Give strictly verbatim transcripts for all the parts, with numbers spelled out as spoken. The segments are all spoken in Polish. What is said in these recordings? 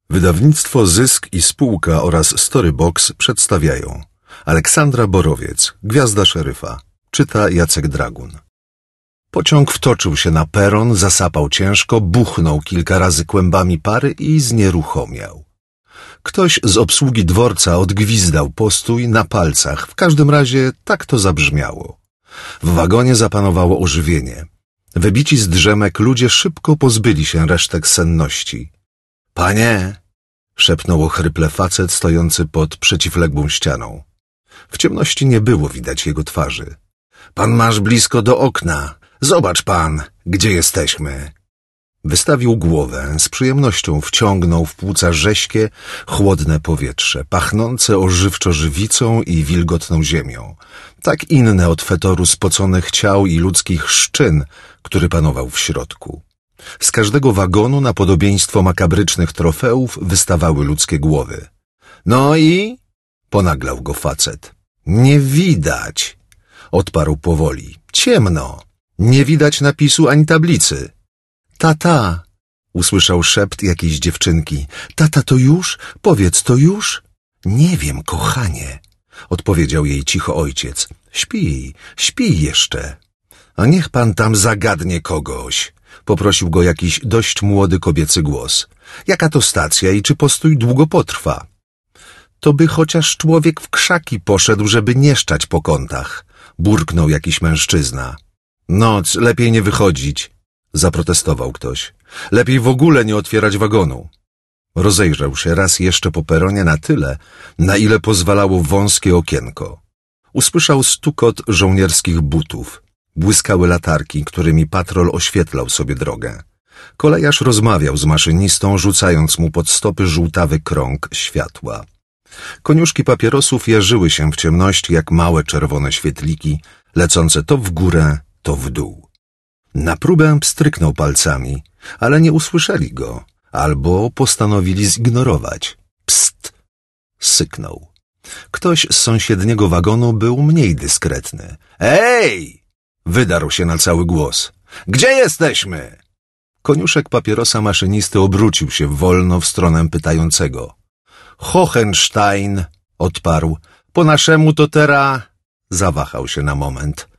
Wydawnictwo Zysk i Spółka oraz Storybox przedstawiają Aleksandra Borowiec, Gwiazda Szeryfa. Czyta Jacek Dragun. Pociąg wtoczył się na peron, zasapał ciężko, buchnął kilka razy kłębami pary i znieruchomiał. Ktoś z obsługi dworca odgwizdał postój na palcach, w każdym razie tak to zabrzmiało. W wagonie zapanowało ożywienie. Wybici z drzemek ludzie szybko pozbyli się resztek senności. — Panie! — szepnął ochryple facet stojący pod przeciwległą ścianą. W ciemności nie było widać jego twarzy. — Pan masz blisko do okna. Zobacz pan, gdzie jesteśmy. Wystawił głowę, z przyjemnością wciągnął w płuca rześkie, chłodne powietrze, pachnące ożywczo żywicą i wilgotną ziemią, tak inne od fetoru spoconych ciał i ludzkich szczyn, który panował w środku. Z każdego wagonu na podobieństwo makabrycznych trofeów wystawały ludzkie głowy. — No i? — ponaglał go facet. — Nie widać — odparł powoli. — Ciemno. Nie widać napisu ani tablicy. — Tata! — usłyszał szept jakiejś dziewczynki. — Tata, to już? Powiedz, to już? — Nie wiem, kochanie — odpowiedział jej cicho ojciec. — Śpi, śpi jeszcze. — A niech pan tam zagadnie kogoś — poprosił go jakiś dość młody kobiecy głos. — Jaka to stacja i czy postój długo potrwa? — To by chociaż człowiek w krzaki poszedł, żeby nie szczać po kątach — burknął jakiś mężczyzna. — Noc, lepiej nie wychodzić — zaprotestował ktoś. — Lepiej w ogóle nie otwierać wagonu. Rozejrzał się raz jeszcze po peronie na tyle, na ile pozwalało wąskie okienko. Usłyszał stukot żołnierskich butów. Błyskały latarki, którymi patrol oświetlał sobie drogę. Kolejarz rozmawiał z maszynistą, rzucając mu pod stopy żółtawy krąg światła. Koniuszki papierosów jarzyły się w ciemności jak małe czerwone świetliki, lecące to w górę, to w dół. Na próbę pstryknął palcami, ale nie usłyszeli go, albo postanowili zignorować. Pst! Syknął. Ktoś z sąsiedniego wagonu był mniej dyskretny. Ej! Wydarł się na cały głos. Gdzie jesteśmy? Koniuszek papierosa maszynisty obrócił się wolno w stronę pytającego. Hohenstein, odparł. Po naszemu to tera... Zawahał się na moment.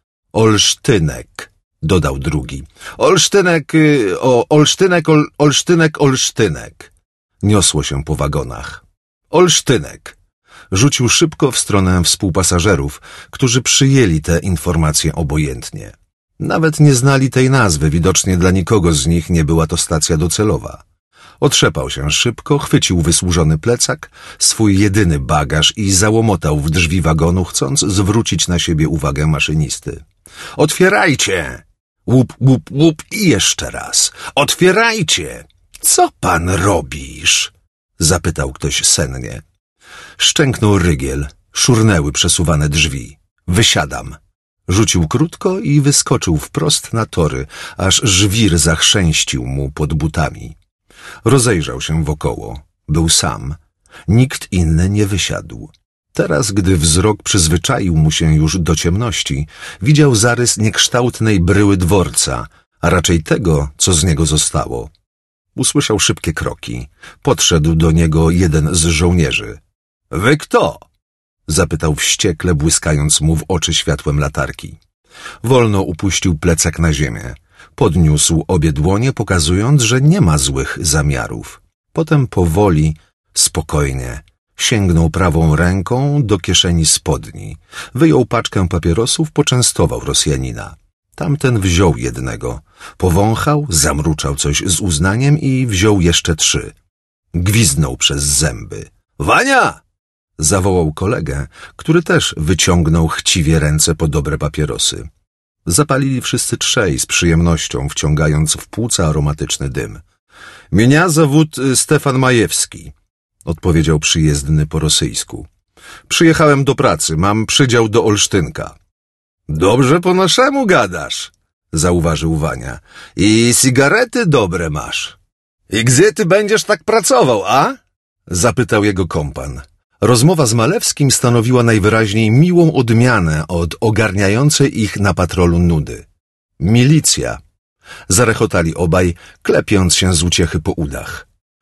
Olsztynek, dodał drugi. Olsztynek, o, Olsztynek, ol, Olsztynek, Olsztynek. Niosło się po wagonach. Olsztynek. Rzucił szybko w stronę współpasażerów, którzy przyjęli tę informację obojętnie. Nawet nie znali tej nazwy, widocznie dla nikogo z nich nie była to stacja docelowa. Otrzepał się szybko, chwycił wysłużony plecak, swój jedyny bagaż i załomotał w drzwi wagonu, chcąc zwrócić na siebie uwagę maszynisty. — Otwierajcie! Łup, łup, łup i jeszcze raz. Otwierajcie! Co pan robisz? Zapytał ktoś sennie. Szczęknął rygiel, szurnęły przesuwane drzwi. Wysiadam. Rzucił krótko i wyskoczył wprost na tory, aż żwir zachrzęścił mu pod butami. Rozejrzał się wokoło. Był sam. Nikt inny nie wysiadł. Teraz, gdy wzrok przyzwyczaił mu się już do ciemności, widział zarys niekształtnej bryły dworca, a raczej tego, co z niego zostało. Usłyszał szybkie kroki. Podszedł do niego jeden z żołnierzy. — Wy kto? — zapytał wściekle, błyskając mu w oczy światłem latarki. Wolno upuścił plecak na ziemię. Podniósł obie dłonie, pokazując, że nie ma złych zamiarów. Potem powoli, spokojnie, sięgnął prawą ręką do kieszeni spodni. Wyjął paczkę papierosów, poczęstował Rosjanina. Tamten wziął jednego. Powąchał, zamruczał coś z uznaniem i wziął jeszcze trzy. Gwizdnął przez zęby. — Wania! — zawołał kolegę, który też wyciągnął chciwie ręce po dobre papierosy. Zapalili wszyscy trzej z przyjemnością, wciągając w płuca aromatyczny dym. — Mnie zawód Stefan Majewski — odpowiedział przyjezdny po rosyjsku. — Przyjechałem do pracy, mam przydział do Olsztynka. — Dobrze po naszemu gadasz — zauważył Wania. — I cigarety dobre masz. — I gdzie ty będziesz tak pracował, a? — zapytał jego kompan. Rozmowa z Malewskim stanowiła najwyraźniej miłą odmianę od ogarniającej ich na patrolu nudy. Milicja. Zarechotali obaj, klepiąc się z uciechy po udach.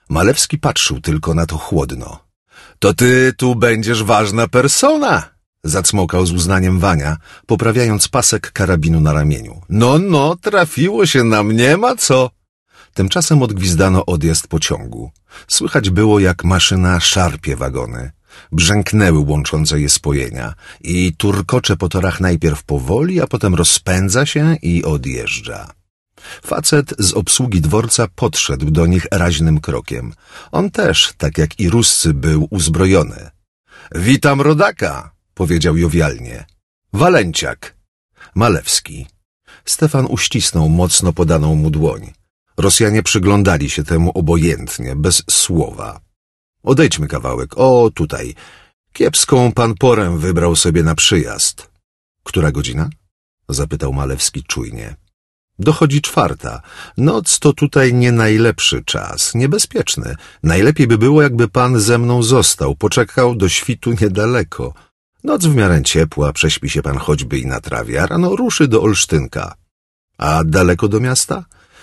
Malewski patrzył tylko na to chłodno. To ty tu będziesz ważna persona! Zacmokał z uznaniem Wania, poprawiając pasek karabinu na ramieniu. No, no, trafiło się nam, nie ma co! Tymczasem odgwizdano odjazd pociągu. Słychać było, jak maszyna szarpie wagony. Brzęknęły łączące je spojenia i turkocze po torach najpierw powoli, a potem rozpędza się i odjeżdża. Facet z obsługi dworca podszedł do nich raźnym krokiem. On też, tak jak i Ruscy, był uzbrojony. — Witam rodaka! — powiedział jowialnie. — Walenciak. Malewski. Stefan uścisnął mocno podaną mu dłoń. Rosjanie przyglądali się temu obojętnie, bez słowa. — Odejdźmy kawałek. O, tutaj. Kiepską pan porę wybrał sobie na przyjazd. — Która godzina? — zapytał Malewski czujnie. — Dochodzi czwarta. Noc to tutaj nie najlepszy czas, niebezpieczny. Najlepiej by było, jakby pan ze mną został, poczekał do świtu niedaleko. Noc w miarę ciepła, prześpi się pan choćby i na trawie, a rano ruszy do Olsztynka. A daleko do miasta?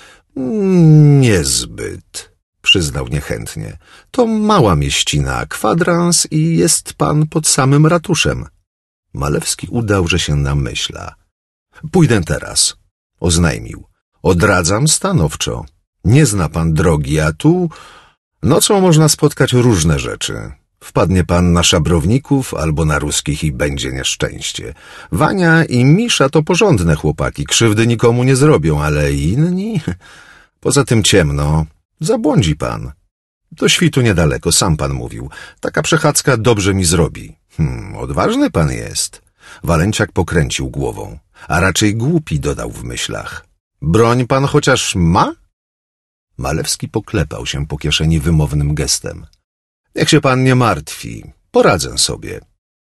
Mm, niezbyt, przyznał niechętnie. To mała mieścina, kwadrans i jest pan pod samym ratuszem. Malewski udał, że się namyśla. Pójdę teraz, oznajmił. Odradzam stanowczo. Nie zna pan drogi, a tu nocą można spotkać różne rzeczy. Wpadnie pan na szabrowników albo na ruskich i będzie nieszczęście. Wania i Misza to porządne chłopaki, krzywdy nikomu nie zrobią, ale inni... Poza tym ciemno, zabłądzi pan. Do świtu niedaleko, sam pan mówił. Taka przechadzka dobrze mi zrobi. Hmm, odważny pan jest. Walenciak pokręcił głową, a raczej głupi, dodał w myślach. Broń pan chociaż ma? Malewski poklepał się po kieszeni wymownym gestem. Niech się pan nie martwi, poradzę sobie.